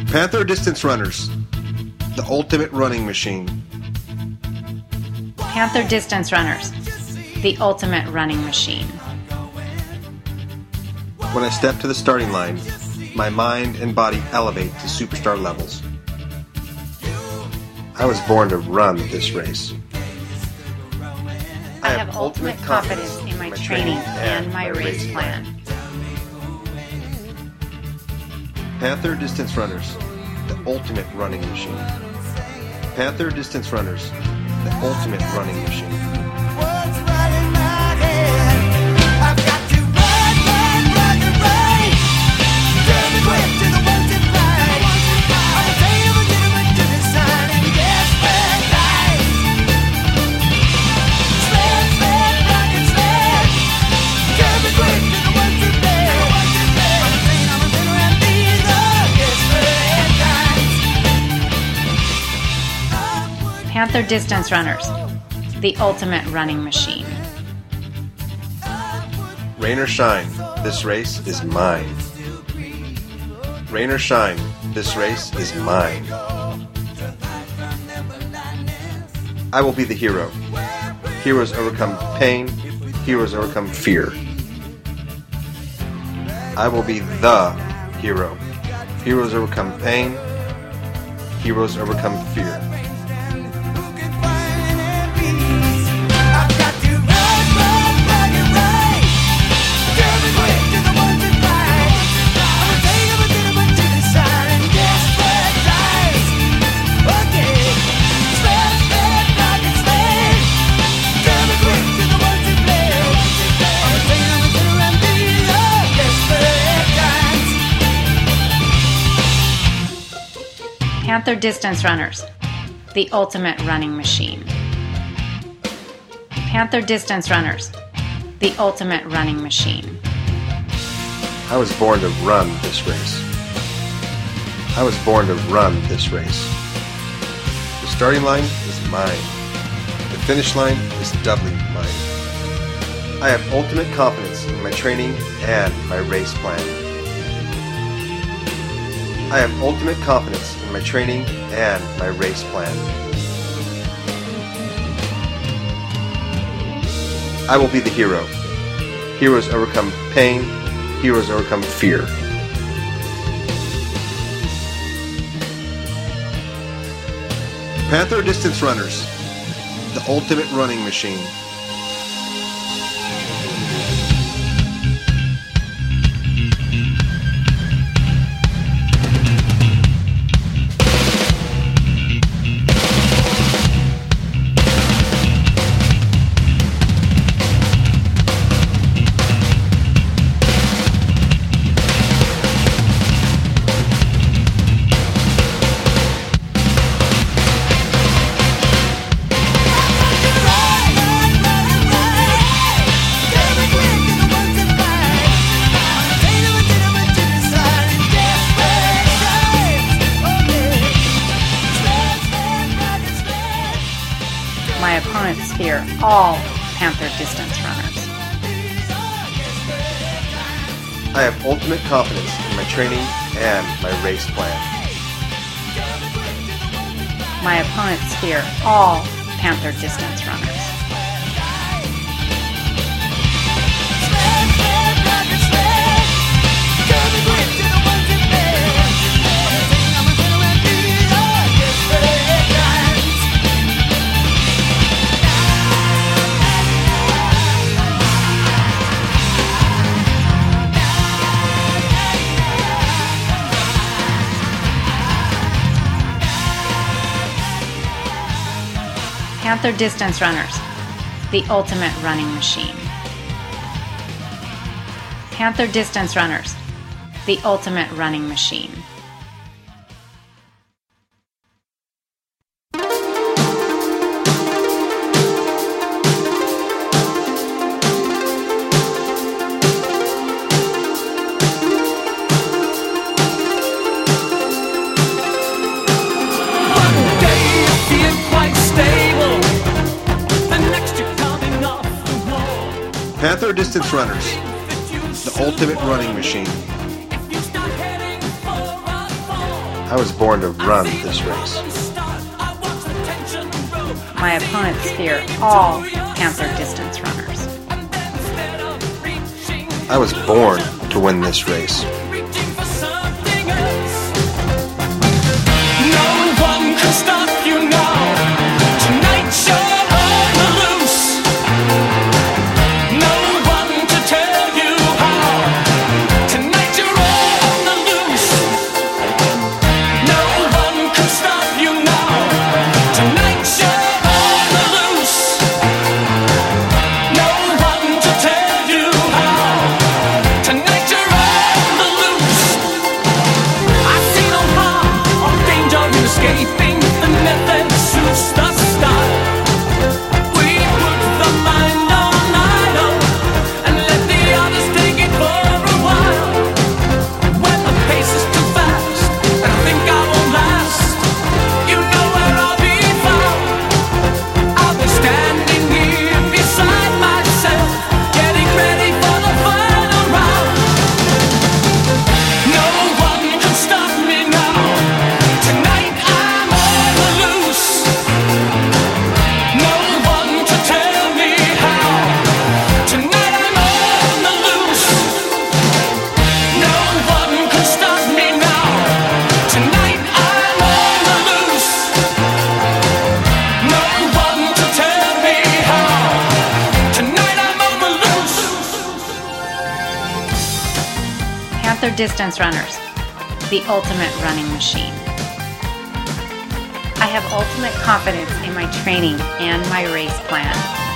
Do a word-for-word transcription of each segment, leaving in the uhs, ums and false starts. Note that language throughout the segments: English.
Panther Distance Runners, the ultimate running machine. Panther Distance Runners, the ultimate running machine. When I step to the starting line, my mind and body elevate to superstar levels. I was born to run this race. I have ultimate confidence in my training and my race plan. Panther Distance Runners, the ultimate running machine. Panther Distance Runners, the ultimate running machine. Panther Distance Runners, the ultimate running machine. Rain or shine, this race is mine. Rain or shine, this race is mine. I will be the hero. Heroes overcome pain. Heroes overcome fear. I will be the hero. Heroes overcome pain. Heroes overcome fear. Panther Distance Runners, the ultimate running machine. Panther Distance Runners, the ultimate running machine. I was born to run this race. I was born to run this race. The starting line is mine. The finish line is doubly mine. I have ultimate confidence in my training and my race plan. I have ultimate confidence in my training and my race plan. I will be the hero. Heroes overcome pain. Heroes overcome fear. Panther Distance Runners, the ultimate running machine. My opponents fear all Panther Distance Runners. I have ultimate confidence in my training and my race plan. My opponents fear all Panther Distance Runners. Panther Distance Runners, the ultimate running machine. Panther Distance Runners, the ultimate running machine. Panther Distance Runners, the ultimate running machine. I was born to run this race. My opponents fear all Panther distance runners. I was born to win this race. Panther distance runners, the ultimate running machine. I have ultimate confidence in my training and my race plan.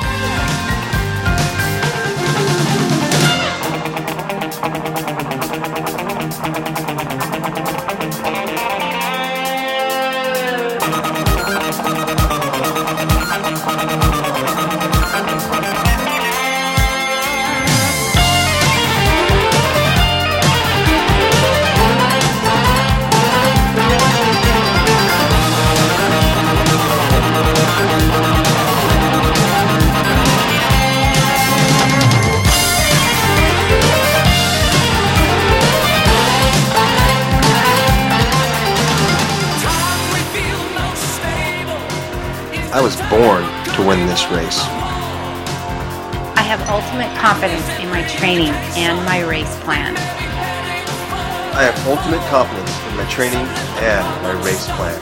I was born to win this race. I have ultimate confidence in my training and my race plan. I have ultimate confidence in my training and my race plan.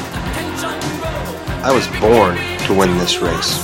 I was born to win this race.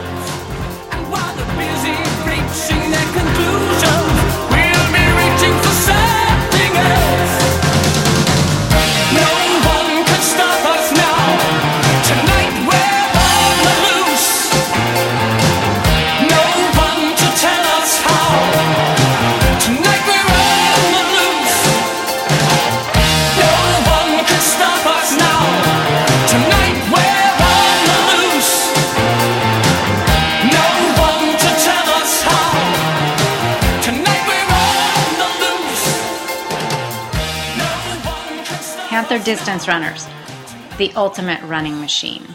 Panther distance runners, the ultimate running machine.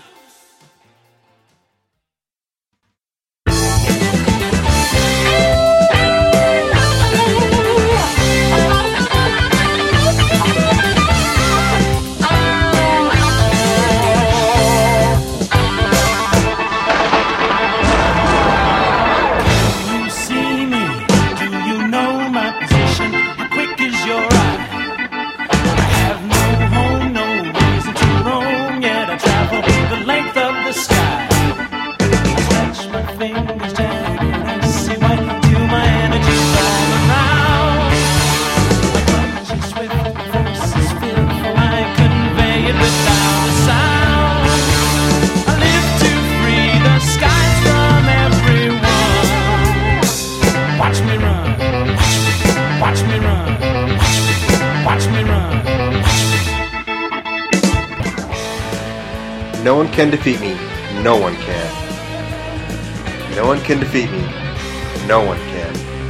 No one can defeat me. No one can. No one can defeat me. No one can.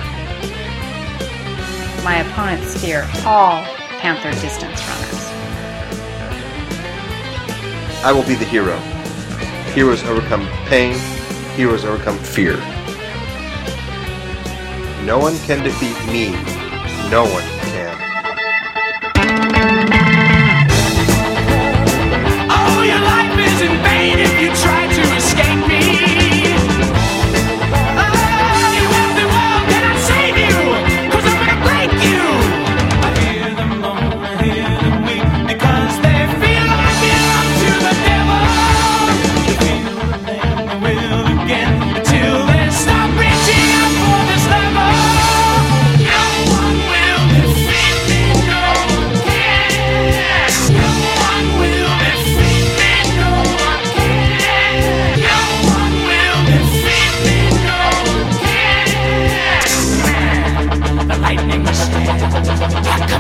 My opponents fear all Panther distance runners. I will be the hero. Heroes overcome pain. Heroes overcome fear. No one can defeat me. No one can.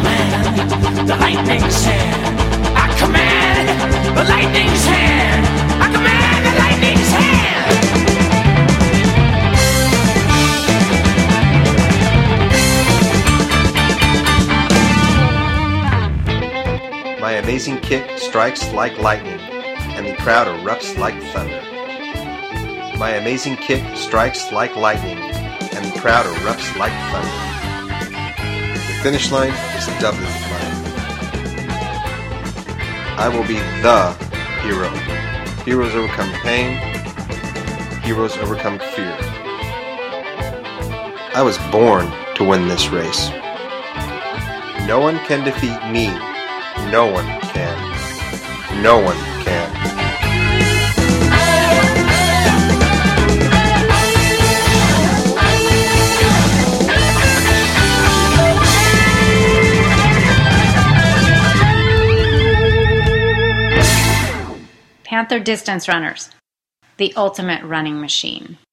command the lightning's hand. I command the lightning's hand. I command the lightning's hand. My amazing kick strikes like lightning, and the crowd erupts like thunder. My amazing kick strikes like lightning, and the crowd erupts like thunder. The finish line is doubly mine. I will be the hero. Heroes overcome pain. Heroes overcome fear. I was born to win this race. No one can defeat me. No one can. No one can. Panther Distance Runners, the ultimate running machine.